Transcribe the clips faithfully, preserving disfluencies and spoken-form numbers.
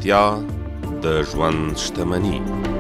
روغتیا د ژوند شتمني.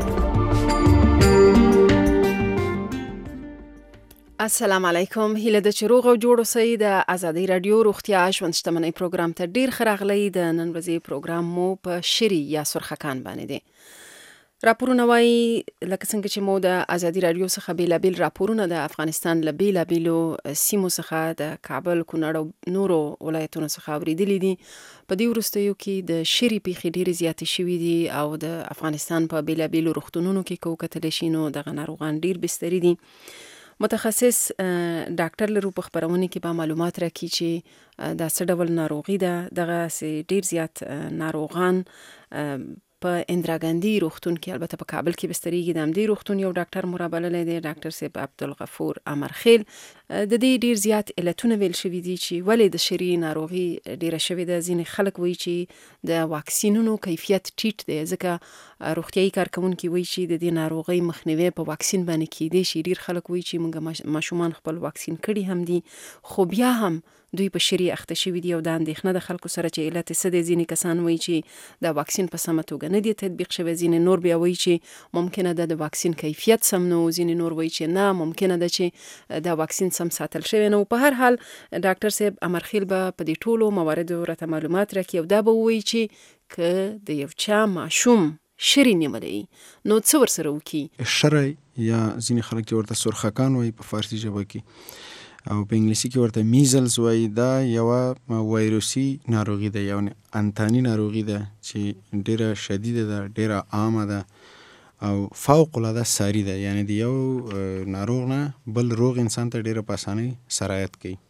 السلام علیکم، هیله د چې روغ او جوړ اوسئ. د ازادي رادیو روغتیا ژوند شتمنۍ پروګرام ته ډیر ښه راغلی. د نن ورځې پروګرام مو په شری یا سرخکان باندې دی. راپورونه وایي لکه څنګه چې مو د ازادي رادیو څخه بیلابیل راپورونه د افغانستان له بیلابیلو سیمو څخه د کابل، کونړ او نورو ولایتونو څخه اوریدلي دي. په دې وروستیو کې د شری پیښې ډېرې زیاتې شوي دي او د افغانستان په بیلابیلو روغتونونو کې که وکتلی شي نو دغه ناروغان ډېر بستري دي. متخصص ډاکټر لرو په خبرونه کې به معلومات راکړي چې دا څه ډول ناروغي ده. دغه ډیر زیات ناروغان په اندرا ګاندي روغتون کې، البته په کابل کې بستريږي. د همدې روغتون یو ډاکټر مرابللی دی، ډاکټر صاحب عبدالغفور امرخیل. د دې ډیر زیات علتونه ویل شوي دي چې ولې د شری ناروغي ډیره شوې ده. ځینې خلک وایي چې د واکسینونو کیفیت ټیټ دی، ځکه روغتیایي کارکوونکي وایي چې د دې ناروغۍ مخنیوی په واکسین باندې کیدی شي. ډیر خلک وایي چې موږ ماشومان خپل واکسین کړي هم دي، خو بیا هم دوی په شری اخته شوي دي. او د اندېښنه د خلکو سره چې علت څه دی. ځینې کسان وایي چې د واکسین په سمه توګه نه دی تطبیق شوی، ځینې نور بیا وایي چې ممکنه ده د واکسین کیفیت سم نه و، ځینې نور وایي چې نه ممکنه ده چې د واکسین سم ساتل شوی نه و. په هر حال ډاکټر صاحب امرخیل به په دې ټولو مواردو راته معلومات راکړي او دا به وایي چې که د یو چا ماشوم شری نیولی نو څه ورسره وکړي. شری یا ځینې خلک ورته سرخکان وایي په فارسي ژبه کې، او په انګلیسي کې ورته میزلز وایي. دا یوه وایروسي ناروغي ده، یو انتاني ناروغي ده چې ډیره شدیده ده، ډیره عامه ده او فوق العاده ساری ده. یعنی د یو ناروغ نه بل روغ انسان ته ډیره په اسانۍ سرایت کوي.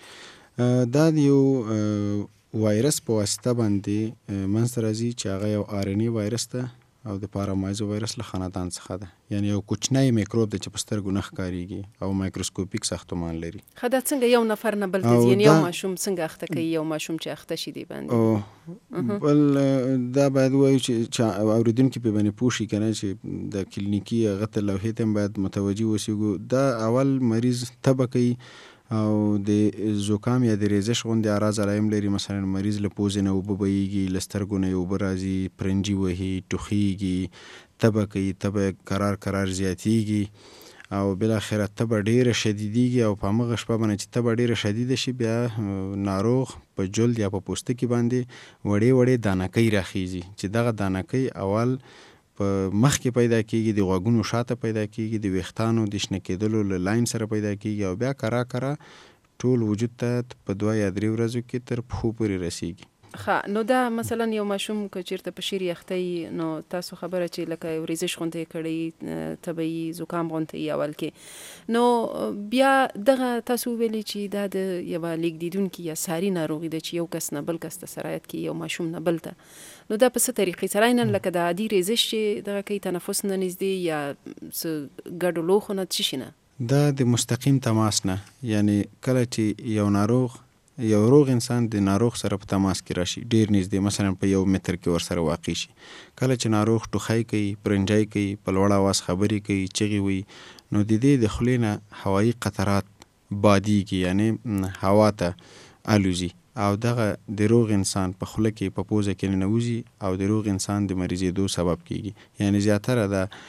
دا د یو وایرس په واسطه باندې منځته راځي چې هغه یو آر ان اے وایرس ده او د پارامایزو وایرس له خاندان څخه ده. یعنی یو کوچنی میکروب ده چې په سترګو نه ښکاریږي او مایکروسکوپیک ساختمان لري. خو دا څنګه یو نفر نه بل ته ځي؟ یو ماشوم څنګه اخته کوي؟ یو ماشوم چې اخته شي دی باندې بل دا باید وایو چې اوریدونکي په باندې پوه شي کنه چې د کلینیکي هغه ته لوحې ته باید متوجه اوسېږو. دا اول مریض تبه کوي او د زکام یا د ریزش غوندې اعراض علایم لري. مثلا مریض له پوزې نه اوبه بهیږي، له سترګو نه یې اوبه راځي، پرنجي وهي، ټوخیږي، تبه کوي، تبه کرار کرار زیاتیږي او بالاخره تبه ډیره شدیدیږي. او په همغه شپه باندې چې تبه ډیره شدیده شي بیا ناروغ په جلد یا په پوستکي باندې وړې وړې دانکۍ راخیږي چې دغه دانکۍ اول په مخ کې پیدا کیږي، د غوږونو شاته پیدا کیږي، د ویښتانو د شنه کېدلو له لاین سره پیدا کیږي او بیا کرا کرا ټول وجود ته په دوه یا درې ورځو کې تر پښو پورې رسیږي. ښه، نو دا مثلا یو ماشوم که چیرته په شری اخته نو تاسو خبره چې لکه یو ریزش غونډه کړي، طبي زکام غونډه اول کې، نو بیا دغه تاسو ویلي چې دا د یو لیکدیدونکو یا ساري ناروغي ده چې یو کس نه بل کس ته سرایت کوي، یو ماشوم نه بل ته. نو دا په څه طریقې سره نه لکه د عادي ریزش چې دغه کوي تنفس نه نږدې یا څه ګډو لوښو نه څه شي نه؟ دا د مستقیم تماس نه. یعنی کله چې یو ناروغ یو روغ انسان د ناروغ سره په تماس کې راشي ډیر نږدې، مثلا په یو متر کې ور سره واقع شي، کله چې ناروغ ټوخی کوي، پرنجای کوي، په لوړ اواز خبرې کوي، چغې وي، نو د دې د خولې نه هوایي قطرات بادیږي، یعنی هوا ته الوزي او دغه د روغ انسان په خوله کې په پوزه کې ننوځي او د روغ انسان د مریضېدو سبب کیږي. یعنی زیاتره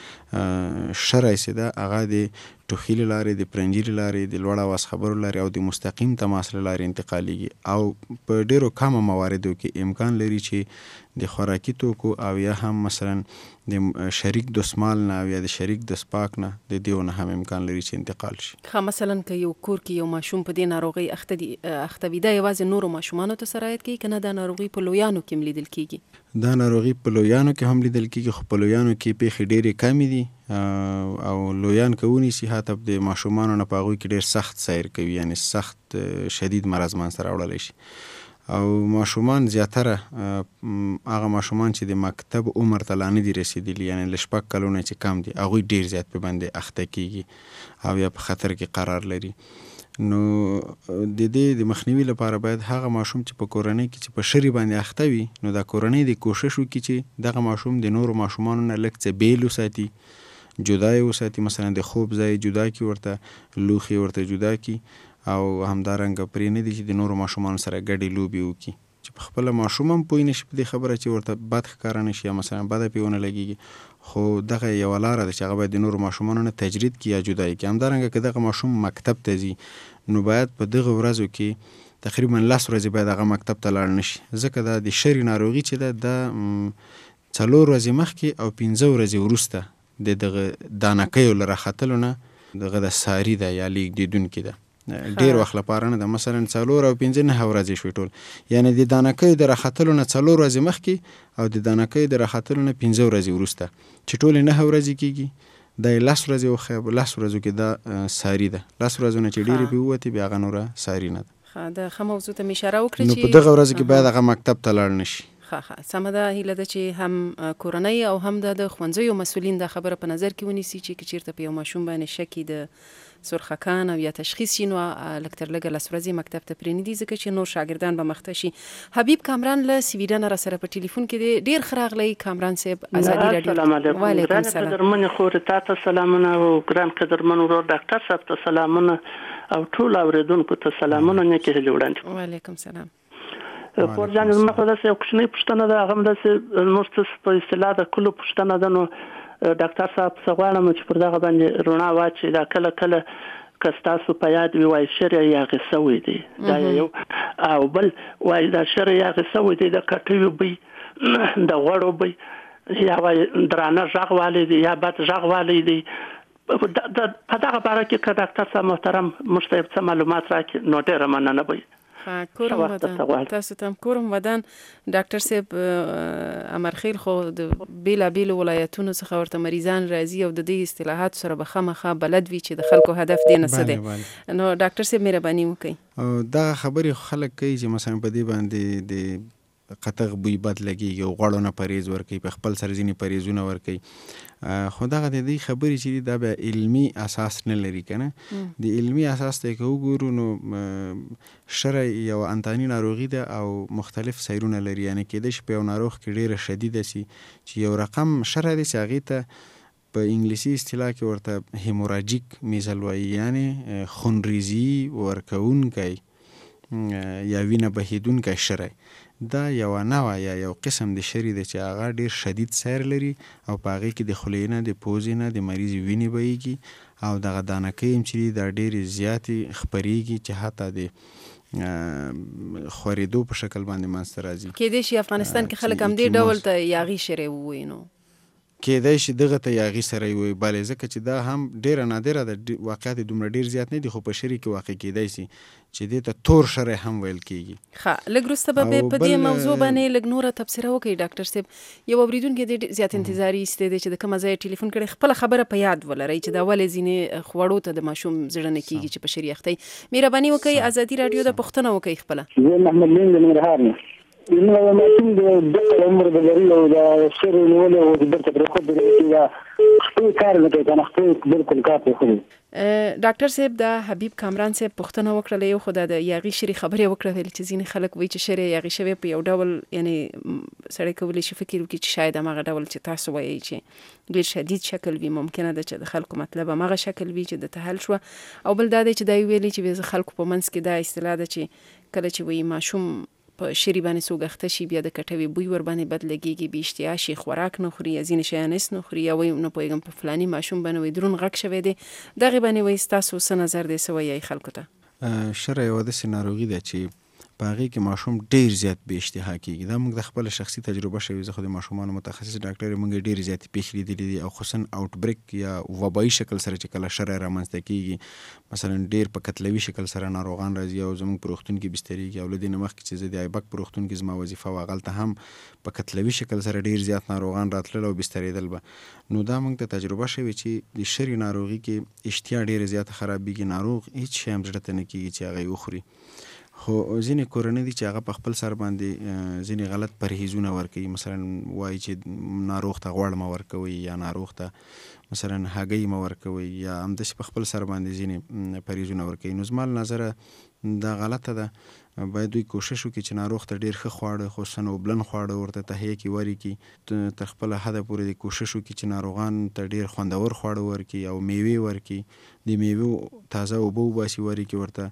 د شری چې ده هغه د ټوخي له لارې، د پرنجي له لارې، د لوړ اواز خبرو لارې او د مستقیم تماس له لارې انتقالیږي. او په ډیرو کمو مواردو کې امکان لري چې د خوراکي توکو او یا هم مثلا د شریک دستمال نه او یا د شریک دستپاک نه د دېو نه هم امکان لري چې انتقال شي. ښه، مثلا که یو کور کې یو ماشوم په دې ناروغۍ اخته وي، دا یوازې نورو ماشومانو ته سرایت کوي که نه دا ناروغي په لویانو کې هم لیدل کیږي؟ دا ناروغي په لویانو کې هم لیدل کیږي، خو په لویانو کې پیښې ډیرې کمې دي او لویان که ونیسي حتی د ماشومانو نه په هغوی کې ډیر سخت سیر کوي، یعنی سخت شدید مرض منځته راوړلی شي. او ماشومان زیاتره هغه ماشومان چې د مکتب عمر ته لا نه دي رسیدلي، یعنی له شپږ کلونو چې کم دي، هغوی ډیر زیات په باندې اخته کیږي او یا په خطر کې قرار لري. نو د دې د مخنیوي لپاره باید هغه ماشوم چې په کورنۍ کې چې په شری باندې اخته وي، نو دا کورنۍ د کوشش وکړي چې دغه ماشوم د نورو ماشومانو نه لږ څه بیل وساتي، جدا یې وساتي، مثلا د خوب ځای جدا کړي، ورته لوښي ورته جدا کړي او همدارنګه پرې نه دي چې د نورو ماشومانو سره ګډې لوبې وکړي چې چې په خپله ماشوم هم پوه نشي په دې خبره چې ورته بد ښکاره نه شي یا مثلا بده پې ونه لګېږي، خو دغه یوه لاره ده چې هغه باید د نورو ماشومانو نه تجرید کړي یا جدایي کړي. همدارنګه که دغه ماشوم مکتب ته ځي نو باید په دغه ورځو کې تقریبا لس ورځې باید هغه مکتب ته لاړ نشي، ځکه دا د شري ناروغي چې ده دا څلور ورځې مخکې او پنځه ورځې وروسته د دغه دانکیو له راختلو نه دغه د ساري ده یا لیږدېدونکې ده، ډېر وخت لپاره نه ده، مثلا څلور او پنځه نهه ورځې شوې ټول، یعنې د دانکیو د راختلو نه څلور ورځې مخکې او د دانکیو د راختلو نه پنځه ورځې وروسته چې ټولې نهه ورځې کېږي دا یې لس ورځې وښیه، لس ورځو کې دا ساري ده، لس ورځو نه چې ډېرې پې ووتې بیا هغه نوره ساري نه ده. د ښه موضوع ته مې اشاره وکړه نو په دغه ورځو کې باید هغه مکتب ته لاړ نشي. ښه ښه سمه ده. هیله ده چې هم کورنۍ او هم د ښوونځیو مسؤلین دا خبره په نظر کې ونیسي چې که چېرته په یو ماشوم باندې شک د سرخکان او یا تشخیص شي نو لږ تر لږه لس ورځې مکتب ته پرېنږدي ځکه چې نور شاګردان به مخته شي. حبیب کامران له سویډن را سره په ټلیفون کې دی. ډېر ښه راغلی کامران صاحب، ازادي راډیو. السلام علیکم. وعلیکم السلام. قدرمنې خورې تا ته سلامونه او ګران قدرمن ورور ډاکټر صاحب ته سلامونه او ټول اوریدونکو ته سلامونه نیکې هیلې وړاندې. وعلیکم سلام. پور جان زما خو داسې یو کوچنۍ پوښتنه ده، هغه هم داسې زموږ څه په اصطلاح د کلو پوښتنه ده. نو ډاکټر صاحب څه غواړم چې پر دغه باندې رڼا واچوي. دا کله کله که ستاسو په یاد وي وایي شر یا غصه وي دی دا یو، او بل وایي دا شر یا غصه وي دی د کټوي بوی د غوړو بوی یا وایي درانه غږ والی دی یا بد غږ والی دی. په دغه باره کې که ډاکټر صاحب محترم موږ ته څه معلومات راکړي نو ډېره مننه به وي. کورم ودان تاسو ته هم کورم ودان. ډاکټر صاحب امرخیل خو د بیلابیلو ولایتونو څخه ورته مریضان راځي او د دې اصطلاحات سره به خامخا بلد وي چې د خلکو هدف دی نه څه دی. نو ډاکټر صاحب مهرباني وکړئ. دا خبرې خلک کوي چې مثلا په دې باندې د قطغ بوی بد لګېږي او غوړو نه پرهیز ورکوي، په خپل سر ځینې پرهیزونه ورکوي، خو دغه د دې خبرې چې دي دا بیا علمي اساس نه لري که نه. د علمي اساس ته که وګورو نو شرع یو انتاني ناروغي ده او مختلف سیرونه لري، یعنې کېدای شي په یو ناروغ کې ډېره شدیده سي چې یو رقم شرع دی چې هغې ته په انګلیسي اصطلاح کې ورته هیموراجیک میزل وایي، یعنې خونریزي ورکوونکی یا وینه بهیدونکی شرع. دا یو نوع یا یو قسم د شری دی چې هغه ډیر شدید سیر لري او په هغې کې د خولې نه د پوزې نه د مریض وینې بهیږي او دغه دانکۍ هم چې دا ډېرې زیاتې خپریږي چې حتی د خورېدو په شکل باندې منځته راځي. کېدای شي افغانستان کې خلک هم دې ډول ته یاغي شری ووایي، نو کېدای شي دغه ته یاغي سره وي، بلې ځکه چې دا هم ډېره نادره ده، واقعیت دومره ډېر زیات نه دي، خو په شري کې واقع کېدای شي چې دې ته تور شرع هم ویل کېږي. ښه لږ وروسته به په دې موضوع باندې لږ نوره تبصره وکړي. ډاکټر صاحب یو اورېدونکی ډېر زیات انتظاري ایستی دی چې د کومه ځایه ټلیفون کړی، خپله خبره په یاد ولرئ چې دا ولې ځینې خوړو ته د ماشوم زړه نه کېږي چې په شري اختی. مهرباني وکړئ ازادي راډیو د پوښتنه وکړئ خپله. زه محمد لین د ننګرهار نه نو ماشوم د دغه عمر د لري او د شر نیولې او د برته پر خود د خپل کار نه کوي، کنه خپل بالکل کار کوي. ډاکټر صاحب دا حبیب کامران صاحب پوښتنه وکړله، یو خو د یاغي شري خبرې وکړه ویل چې ځینې خلک وایي چې شري یاغي شوی په یو ډول، یعنې سړی کولی شي فکر وکړي چې شاید هماغه ډول چې تاسو وایي چې ډېر شدید شکل وي، ممکنه ده چې د خلکو مطلب هماغه شکل وي چې د تحل شوه. او بل دا دی چې دا ویلي چې خلکو په منځ کې دا اصطلاح ده چې کله چې وایي ماشوم په شری باندې سوګخته شي بیا د کټوي بوی ور باندې بد لګيږي، بي اشتها شي، خوراک نه خوري، ځینې شیان هیڅ نه خوري، یا وایي نو پوهېږم په فلاني ماشوم باندې وایي درون غږ شوی دی. دغې باندې وایي ستاسو څه نظر دی، څه وایي خلکو ته؟ شرع یوه داسې ناروغي ده چې په هغې کې ماشوم ډېر زیات بې اشتها کېږي. دا موږ د خپله شخصي تجربه شوي، زه خو د ماشومانو متخصص ډاکټر یم، موږ ډېرې زیاتې پېښې لیدلي دي او خصوصا آوټ بریک یا وبایي شکل سره چې کله شرع رامنځته کېږي، مثلا ډېر په کتلوي شکل سره ناروغان راځي او زموږ په روغتون کې بسترېږي. او له دې نه مخکې چې زه د ایبک په روغتون کې زما وظیفه وه، هغلته هم په کتلوي شکل سره ډېر زیات ناروغان راتلل او بسترېدل به. نو دا موږ ته تجربه شوې چې د شري ناروغي کې اشتها ډېره زیاته خرابېږي، ناروغ هېڅ شی هم زړه ته نه کېږي چې هغه یې وخوري. خو ځینې کورنۍ دي چې هغه په خپل سر باندې ځینې غلط پرهیزونه ورکوي، مثلا وایي چې ناروغ ته غوړ مه ورکوئ یا ناروغ ته مثلا هګۍ مه ورکوئ یا همداسې په خپل سر باندې ځینې پرهیزونه ورکوي. نو زما له نظره دا غلطه ده. باید دوی کوشش وکړي چې ناروغ ته ډېر ښه خواړه، خصوصا اوبلن خواړه ورته تهیه کړي، ورکړي، تر خپله حده پورې د کوشش وکړي چې ناروغان ته ډېر خوندور خواړه ورکړي او میوې ورکړي، د میوې تازه اوبه وباسي ورکړي ورته،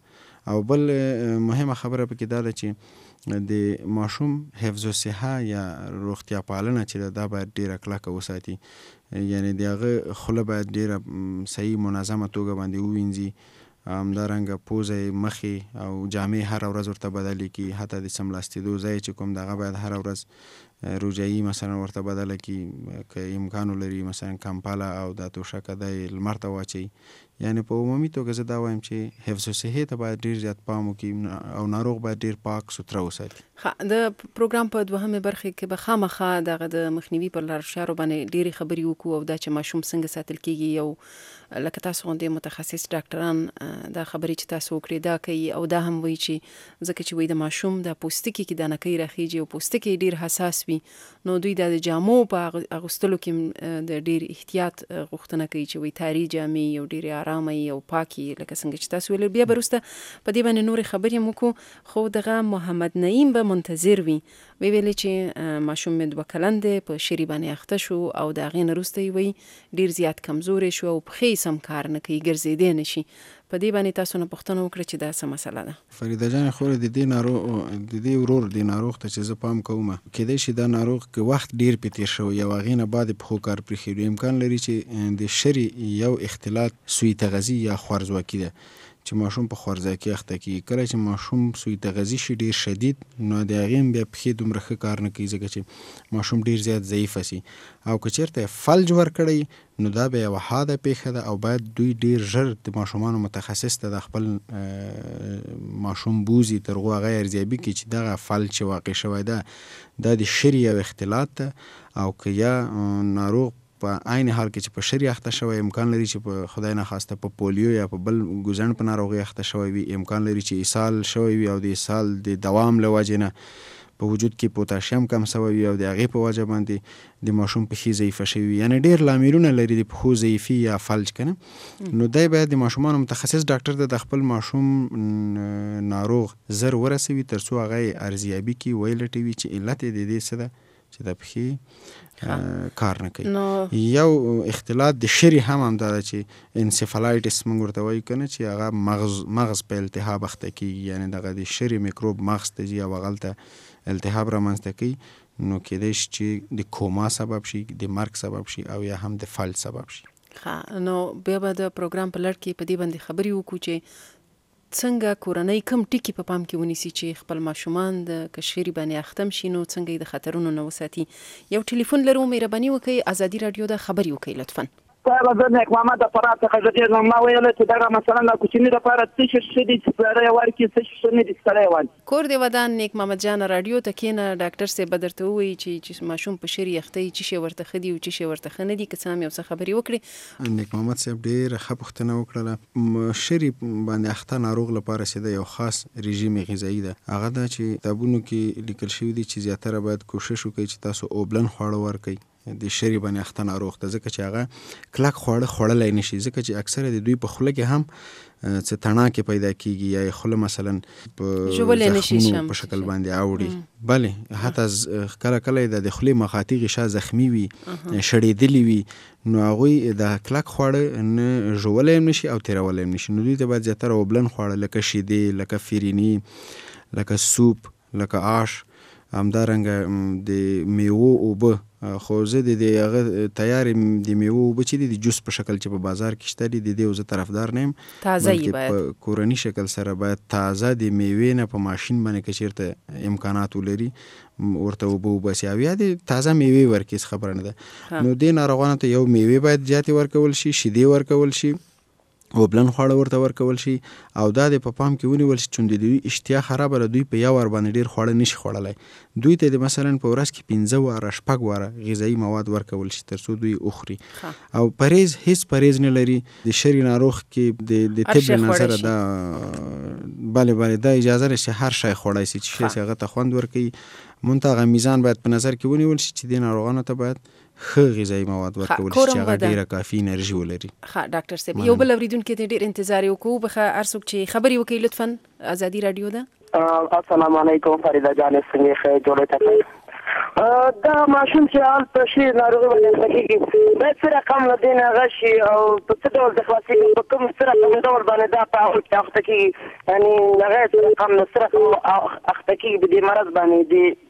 او بل مهمه خبره پکې دا ده چې د ماشوم حفظ الصحه یا روغتیا پالنه چې دا باید ډیره کلکه وساتي، یعنی د هغه خوله باید ډیره صحیح منظمه توګه باندې ووینځي، همدارنګه پوزه مخې او جامې هر ورځ ورته بدلې کړي، حتی د سملاستېدو ځای چې کوم دغه باید هر ورځ روجایي مثلا ورته بدله کړي، که امکان ولري مثلا کمپاله او دا توشکه دی لمر ته واچوي. یعنی په عمومي توګه زه دا وایم چې حفظ الصحې ته باید ډېر زیات پام وکړي او ناروغ باید ډېر پاک سوتره وساتي. د پروګرام په دوهمه برخه کې به خامخا دغه د مخنیوي پر لار چارو باندې ډېرې خبرې وکړو او دا چې ماشوم څنګه ساتل کېږي، یو لکه تاسو غوندې متخصص ډاکټران دا خبرې چې تاسو وکړې دا کوي او دا هم وایي چې ځکه چې وایي د ماشوم د پوستکي کې دانکۍ راخیږي او پوستکي ډېر حساس وي، نو دوی د جامو په اغوستلو کې د ډېر احتیاط غوښتنه کوي چې وایي تاري جامې یو ډېرې آرامه او پاکي، لکه څنګه چې تاسو ویل. بیا وروسته په دې باندې نورې خبرې هم وکړو، خو دغه محمد نعیم به منتظر وي. وی ویلې چې ماشوم مې دوه کلن دی، په شری باندې اخته شو او د هغې نه وروسته یې وایي ډېر زیات کمزوری شو او پښې سم کار نه کوي، ګرځېدی نه شي. په دې باندې تاسو نه پوښتنه وکړه چې دا څه مسله ده. فریده جان خو د دې ناروغ د دې ورور د ناروغ ته چې زه پام کوم، کېدای شي دا ناروغ که وخت ډیر پې تېر شوی یا هغې نه بعد پښو کار پرېښي، امکان لري چې د شري یو اختلاط سوی تغذي یا خوارزواکي ده چې ماشوم په خوارزواکي اخته کېږي. کله چې ماشوم سوی تغذي شي ډیر شدید، نو د هغې هم بیا پښې دومره ښه کار نه کوي ځکه چې ماشوم ډیر زیات ضعیفه سي. او که چېرته فلج ورکړی نو دا به یوه حاده پیښه ده او باید دوی ډیر ژر د ماشومانو متخصص ته د خپل ماشوم بوزي تر هغو هغه ارزیابي کړي چې دغه فلج چې واقع شوی ده دا د شري یو اختلاط ده، او که یا ناروغ په عین حال کې چې په شري اخته شوی، امکان لري چې په خدای نخواسته په پولیو یا په بل ګوزڼ په ناروغي اخته شوی وي، امکان لري چې اسهال شوی وي او د اسهال د دوام له وجې نه په وجود کې پوتاشیم کم شوی وي او د هغې په وجه باندې د ماشوم پښې ضعیفه شوي وي، یعنې ډېر لاملونه لري د پښو ضعیفي یا فلج که نه. نو دی باید د ماشومانو متخصص ډاکټر ته د خپل ماشوم ناروغ زر ورسوي تر څو هغه یې ارزیابي کړي، ویې لټوي چې علت یې د دې څه ده چې د پښې کار نه کوي. یو اختلاط د شري هم هم دا ده چې انسیفالایټس موږ ورته وایو که نه، چې هغه مغز مغز په التهاب اخته کېږي، یعنې دغه د شري میکروب مغز ته ځي او هغلته التهاب رامنځته کوي، نو کېدای شي چې د کوما سبب شي، د مرګ سبب شي او یا هم د فلج سبب شي. ښه، نو بیا به د پروګرام په لړ کې په دې باندې خبرې وکړو چې څنګه کورنۍ کم ټکي په پام کې ونیسي چې خپل ماشومان د کشري باندې اختم شي، نو څنګه یې د خطرونو نه وساتي. یو ټلیفون لرو، مهرباني وکړئ ازادي راډیو د خبرې وکړئ لطفا. صاحب زه نیک محمد د فرات څخه ډېر ما ویل چې دغه مثلا د کوچني لپاره څه شي څه دي چې سړی ورکړي، څه شي نه دي سړی ورکړي. کور دې ودان نیک محمد جان، راډیو ته کښېنه، ډاکټر صاحب به درته ووایي چې ماشوم په شري اخته یي، څه شی ورته ښه دي او څه شی ورته ښه نه دي، که څه هم یو څه خبرې وکړي. نیک محمد صاحب ډېره ښه پوښتنه وکړله. شري باندې اخته ناروغ لپاره چې د یو خاص رژیم غذایي ده، هغه دا چې کتابونو کې لیکل شوي دي چې زیاتره باید کوشش وکړئ چې تاسو اوبلن خواړه ورکړئ د شري باندې اخته ناروغ ته، ځکه چې هغه کلک خواړه خوړلی نشي، ځکه چې اکثره د دوی په خوله کې هم څه تڼاکې پیدا کېږي یا یې خوله مثلا په زخمونو په شکل باندې اوړي. بلې حتی کله کله د د خولې مخاطي غشا زخمي وي، شړېدلي وي، نو هغوی د کلک خواړه نه ژولی هم نشي او تېرولی هم نشي. نو دوی ته باید زیاتره اوبلن خواړه لکه شیدې، لکه فریني، لکه سوپ، لکه آش، همدارنګه د میوو اوبه. خو زه د دې هغه تیارې د میوو اوبه چې دي د جوس په شکل چې په بازار کې شته دي د دې زه طرفدار نه یم، تازه یې باید په کورني شکل سره باید تازه د میوې نه په ماشین باندې که چېرته امکانات ولري ورته اوبه وباسي او یا د تازه میوې ورکړي، څه خبره نه ده. نو دې ناروغانو ته یو میوې باید زیاتې ورکول شي، شیدې ورکول شي، اوبلن خواړه ورته ورکول شي، او دا د په پام کې ونیول شي چې د دوی اشتها خرابه ده، دوی په یو وار باندې ډېر خواړه نشي خوړلی. دوی ته د مثلا په ورځ کې پنځه واره شپږ واره غذایي مواد ورکول شي تر څو دوی وخوري. او پرهیز هیڅ پرهیز نه لري د شري ناروغ کې د طب له نظره دا بله بله دا اجازه لري چې هر شی خوړی شي، چې شی هغه ته خوند ورکوي، منتها هغه میزان باید په نظر کې ونیول شي چې دې ناروغانو ته باید ښه غذایي مواد ورکول شي چې هغه ډېره کافي انرژي ولري. ښه ډاکټر صاحب، یو بل اورېدونکي ته ډېر انتظار یې وکړو، بخه هر څوک چې خبرې وکړي لطفا ازادي راډیو ده. السلام علیکم فریده جان، څنګه ښه جوړې تاسو؟ دا ماشوم چې حال په شي ناروغي باندې کېږي دا څه رقم له دې نه غشي او په څه ډول د خلاصېږي په کوم څه رقم ډول باندې دا په هغه کې اخته کېږي یعنې هغه څه رقم له څه رقم اخته کېږي په دې مرض باندې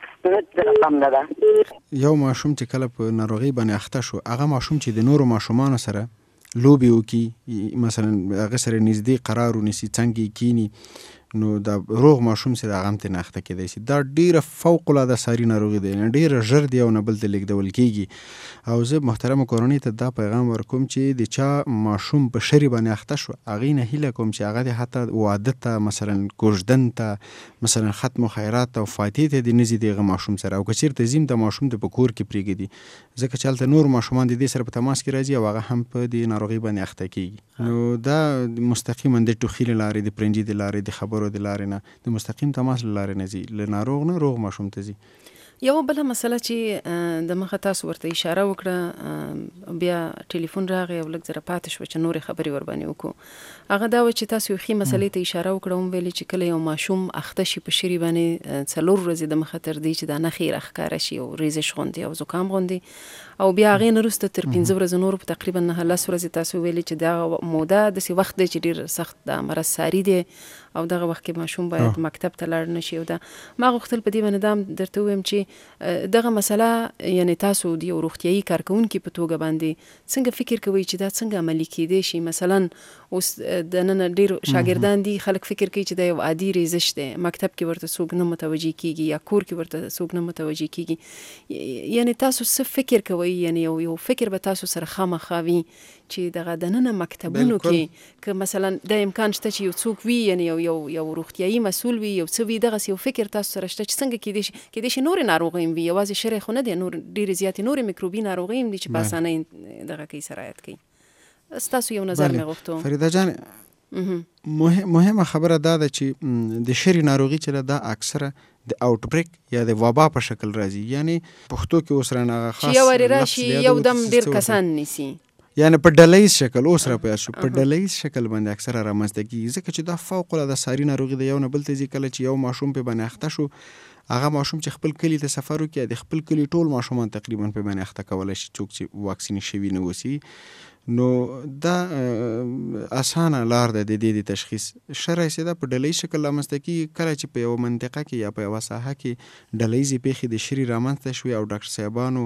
د رقم نه ده یو ماشوم چې کله په ناروغي باندې اخته شو هغه ماشوم چې د نورو ماشومانو سره لوبې وکړي مثلا هغه سره نږدې قرار ونیسي څنګه کینی نو دا روغ ماشوم چې د هغه هم ترې اخته کېدی شي دا ډېره فوق العاده ساري ناروغي ده ډېره ژر د یو نه بل ته لیږدول کېږي او زه محترمه کورنۍ ته دا پیغام ورکوم چې د چا ماشوم په شري باندې اخته شو هغې نه هیله کوم چې هغه د حتی واده ته مثلا کوژدن ته مثلا ختم و خیرات ته او فاتحې ته دې نه ځي د هغه ماشوم سره او که چېرته ځي د ماشوم ته په کور کې پرېږدي ځکه چې هلته نور ماشومان د دې سره په تماس کې راځي او هغه هم په دې ناروغۍ باندې اخته کېږي نو دا مستقیما د ټوخي له لارې د پرنجي د لارې د خبرو د لارې نه د مستقیم تماس له لارې نه ځي له ناروغ نه روغ ماشوم ته ځي یو بله مسله چې د مخه تاسو ورته اشاره وکړه بیا ټلیفون راغی او لږ زره پاتې شوه چې نورې خبرې ورباندې وکړو هغه دا و چې تاسو یو ښې مسلې ته اشاره وکړه هم ویلې چې کله یو ماشوم اخته شي په شري باندې څلور ورځې د مخه تر دې چې دا نښې راښکاره شي او ریزش غوندې او زکام غوندې او بیا هغې نه وروسته تر پنځه ورځې نورو په تقریبا نهه لس ورځې تاسو ویلې چې دا موده داسې وخت دی چې ډېر سخت دا مرض ساري دی او دغه وخت کې ماشوم باید مکتب ته لاړ نشي او دا ما غوښتل په دې باندې دا درته ووایم چې دغه مسله یعنې تاسو د یو روغتیایي کارکوونکي په توګه باندې څنګه فکر کوئ چې دا څنګه عملي کېدی شي مثلا اوس د نن ډېر شاګردان دي خلک فکر کوي چې دا یو عادي ریزش دی مکتب کې ورته څوک نه متوجه کېږي یا کور کې ورته څوک نه متوجه کېږي یعنې تاسو څه فکر کوئ یعنې یو یو فکر به تاسو سره خامخا وي چې دغه دننه مکتبونو کې که مثلا د امکان شته چې یو څوک وي یعنې یو یو یو روغتیایي مسؤل وي یو څه وي دغسې یو فکر تاسو سره شته چې څنګه کېدی شي کېدی شي نورې ناروغۍ هم وي یوازې شری خو نه دی نور ډېرې زیاتې نورې میکروبي ناروغۍ هم دي چې په اسانۍ دغه کوي سرایت کوي ستاسو یو نظر مې غوښتو فریده جان مهمه خبره دا ده چې د شري ناروغي چې دا اکثره د آوټ بریک یا د وبا په شکل راځي یعنی پښتو کې اوس رانه خاص چې یو وارې راشي یو دم ډېر کسان نیسي یعنی په ډلهیز شکل اوس را پیدا شو په ډلهیز شکل باندې اکثره رامنځته کېږي ځکه چې دا فوق العاده ساري ناروغي د یو نه بل ته ځي کله چې یو ماشوم په باندې اخته شو هغه ماشوم چې خپل کلي ته سفر وکړي د خپل کلي ټول ماشومان تقریبا په باندې اخته کولی شي څوک چې واکسین شوي نه اوسي نو دا اسانه لار ده د دې د تشخیص شرعي سیده په ډلهیز شکل رامنځته کېږي کله چې په یوه منطقه کې یا په یوه ساحه کې ډلهیزې پیښې د شري رامنځته شوې او ډاکټر صاحبانو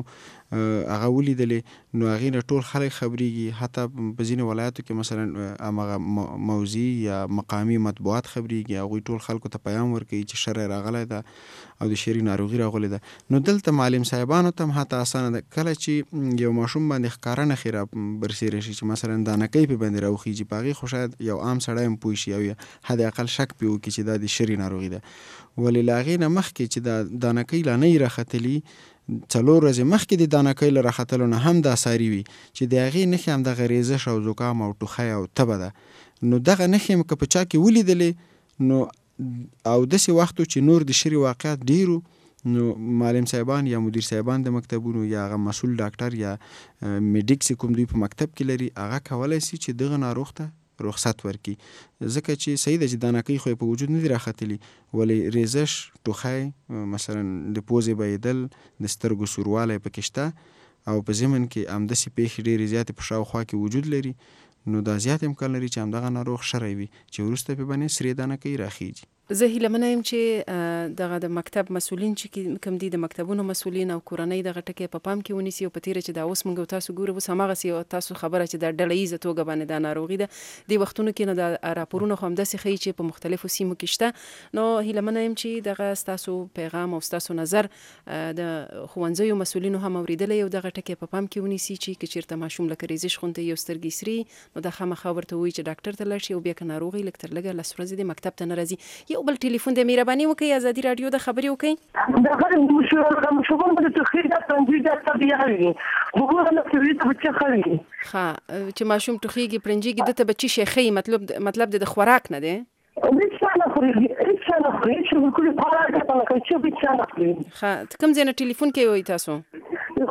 هغه ولیدلې نو هغې نه ټول خلک خبرېږي حتی په ځینې ولایاتو کې مثلا هماغه موضوعي یا مقامي مطبوعات خبرېږي هغوی ټول خلکو ته پیام ورکوي چې شرع راغلی ده او د شري ناروغي راغلی ده نو دلته معلم صاحبانو ته هم حتی اسانه ده کله چې یو ماشوم باندې ښکاره نښې را برسېره شي چې مثلا دانکۍ په باندې راوخیږي په هغې خو شاید یو عام سړی هم پوه شي او یا حد اقل شک پرې وکړي چې دا د شري ناروغي ده ولې له هغې نه مخکې چې دا دانکۍ لا نه یې راختلي څلور ورځې مخکې د دانکۍ له راختلو نه هم دا ساري وي چې د هغې نښې همدغه ریزش او زکام او ټوخی او تبه ده نو دغه نښې هم که په چا کې ولیدلې نو او داسې وخت چې نور د شري واقعات ډېرو نو معلم صاحبان یا مدیر صاحبان د مکتبونو یا هغه مسؤل ډاکټر یا میډیک چې کوم دوی په مکتب کې لري هغه کولی شي چې دغه ناروغ ته رخصت ورکړي ځکه چې صحیح ده چې دانکۍ خو یې په وجود نه دي راختلي ولې ریزش ټوخی مثلا د پوزې بهیدل د سترګو سوروالی پکې شته او په ضمن کې همداسې پیښې ډېرې زیاتې په شاوخوا کې وجود لري نو دا زیات امکان لري چې همدغه ناروغ شرعي وي چې وروسته پې باندې سرې دانکۍ راخیږي زه هیله منه یم چې دغه د مکتب مسؤلین چې کوم دي د مکتبونو مسؤلین او کورنۍ دغه ټکی په پام کې ونیسي او په تیره چې دا اوس موږ تاسو ګورو اوس هماغسې تاسو خبره چې د ډلهییزه توګه باندې دا ناروغي ده دې وختونو کې نو د راپورونه خو همداسې ښیي چې په مختلفو سیمو کې شته نو هیله منه یم چې دغه ستاسو پیغام او ستاسو نظر د ښوونځیو مسؤلینو هم اورېدلی او دغه ټکی په پام کې ونیسي چې که چېرته ماشوم لکه ریزش غوندې یو سترګې سري نو دا خامخا ورته ووایي چې ډاکټر ته لاړ شي او بیا که ناروغي لږ تر لږه لس ورځې د مکتب ته نه راځي یو بل ټلیفون د مهرباني وکړئ ازادي راډیو د خبرې وکړئ د خبرې د مشوګون په تخریج د پرنجي د طبيعي وګوره نو چې ته بچی خوري ها چې ماشوم ټوخیږي پرنجيږي دته بچی شيخي مطلب مطلب د خوراک نه دی هیڅ نه خوري هیڅ نه خوري چې بالکل پاره ده په لکه چې هیڅ نه خوري ها کوم ځای نه ټلیفون کوي تاسو خو څنګه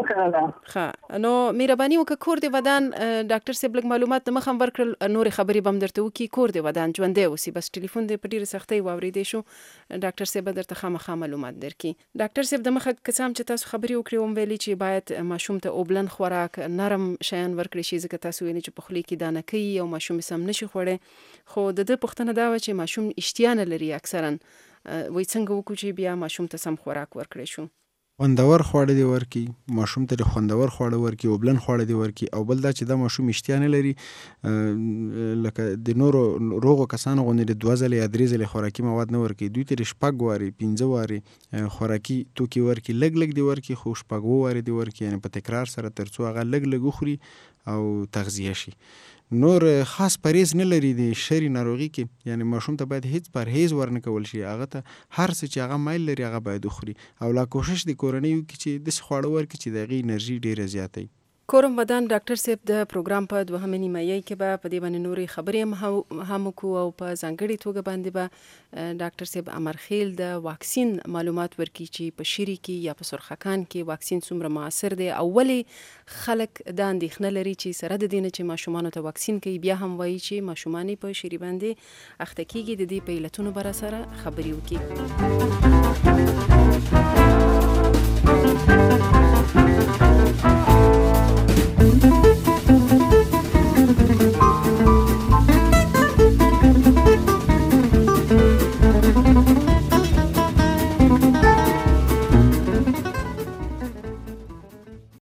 ممکنه ده. ښه نو مهرباني وکړه کور د ودان ډاکټر صاحب لږ معلومات د مخ هم ورکړل نورې خبرې به هم درته وکړي کور د ودان ژوندی اوسي بس ټلیفون دی په ډېرې سختۍ واورېدی شو ډاکټر صاحب به درته خامخا معلومات درکړي ډاکټر صاحب د مخه که څه هم چې تاسو خبرې وکړې وم ویلي چې باید ماشوم ته اوبلن خوراک نرم شیان ورکړي شي ځکه تاسو ویلي چې په خولې کې دانه کوي او ماشوم سم نشي خوړی خو د ده پوښتنه دا وه چې ماشوم اشتیا نه لري اکثرا وایي څنګه وکړو چې بیا ماشوم ته سم خوراک ورکړی شو خوندور خواړه دی ورکي ماشوم ته خوندور خواړه ورکي اوبلن خواړه دی ورکي او بل دا چې دا ماشوم اشتیا نه لري لکه د نورو روغو کسانو غوندې د دوه ځلې یا درې ځلې خوراکي مواد نه ورکي دوی ته شپږ وارې پنځه وارې خوراکي توکي ورکي لږ لږ دی ورکي خو شپږ وارې دی ورکي یعنی په تکرار سره تر څو هغه لږ لږ وخوري او تغذیه شي نور خاص پرهیز نه لري د شری ناروغي کې یعنی ماشوم ته باید هیڅ پرهیز ورنه کول شي هغه ته هر څه چې هغه مایل لري هغه باید وخوري او لا کوشش د کورنۍ وکړي چې د خواړه ورکړي چې د هغې انرژي ډیره زیاته وي کورم ودان ډاکټر صاحب د پروګرام په دوهمه نیمایي کې به په دې باندې نورې خبرې هم وکړو او په ځانګړې توګه باندې به ډاکټر صاحب امرخیل د واکسین معلومات ورکړي چې په شری کې یا په سرخکان کې واکسین څومره موثر دی او ولې خلک دا اندېښنه لري چې سره د دې نه چې ماشومانو ته واکسین کوي بیا هم وایي چې ماشومان په شری باندې اخته کېږي د دې په علتونو باره سره خبرې وکړي